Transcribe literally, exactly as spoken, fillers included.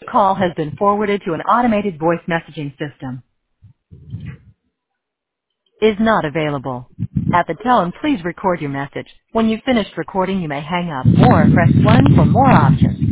call has been forwarded to an automated voice messaging system. Is not available. At the tone, please record your message. When you've finished recording, you may hang up or press one for more options.